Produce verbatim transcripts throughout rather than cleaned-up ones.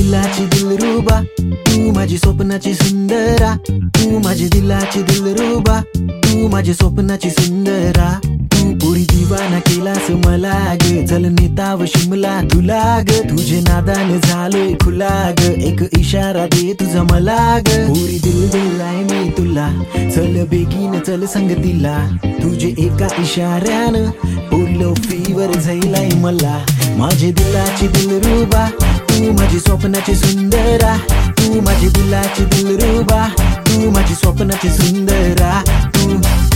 दिलाची दिलरुबा, तू माझी स्वप्नाची सुंदरा, तू माझी दिलाची दिलरुबा, तू माझी स्वप्नाची सुंदरा. तू पुरी दिवाना केलास मला ग, चल नेताव शिमला तुला ग, तुझे नादान झालोय खुला ग, एक इशारा दे तुझा मला ग. पुरी दिल दिलाय मी तुला, चल बेगीन चल संगतीला, तुझे एका इशाऱ्यानं पोलो फीवर झालाय मला. माझे दिलाची दिलरुबा, तू माझी स्वप्नाची सुंदरा, तू माझी दिलाची दिलरुबा, तू माझी स्वप्नाची सुंदरा. तू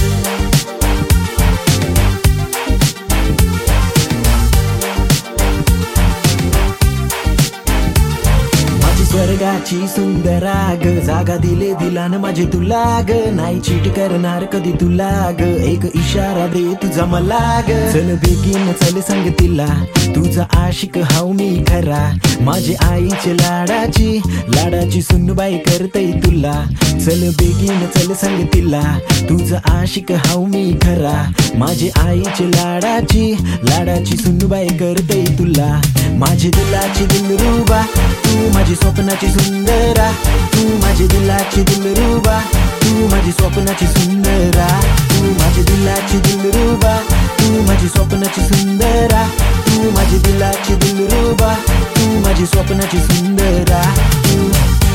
स्वर्गाची सुंदरा ग, जागा दिले दिलान माझे तुला ग, नाही चीट करणार कधी तुला ग, एक इशारा दे तुझा मला ग. चल बेगीन चल संगतीला, तुझा आशिक हाव मी खरा, माझी आईची लाडाची लाडाची सुनबाई करतय तुला. चल बेगीन चल संगतीला, तुझा आशिक हाव मी खरा, माझी आईची लाडाची लाडाची सुनबाई करतय तुला. माझी दिलाची दिलरुबा, तू माझी स्वप्नाची सुंदरा, तू माझी दिलाची दिलरुबा, तू माझी स्वप्नाची सुंदरा. तू माझी दिलाची दिलरुबा, तू माझी स्वप्नाची सुंदरा, तू माझी दिलाची दिलरुबा, तू माझी स्वप्नाची सुंदरा. तू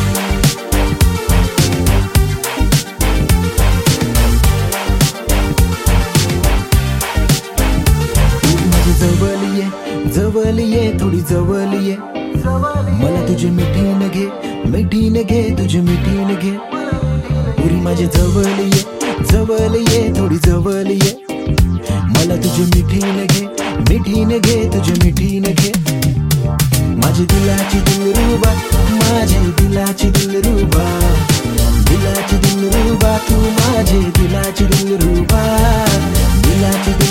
जवळ ये जवळ ये थोडी जवळ ये, मला तुझे मिठीन घे मिठीन घे तुझे मिठीन घे. पुरी माझे जवळ ये जवळ ये थोडी जवळ ये, मला तुझे मिठीन घे मिठीन घे तुझे मिठीन घे. माझी दिलाची दिलरुबा, माझी दिलाची दिलरुबा, दिलाची दिलरुबा, तू माझी दिलाची दिलरुबा, दिलाची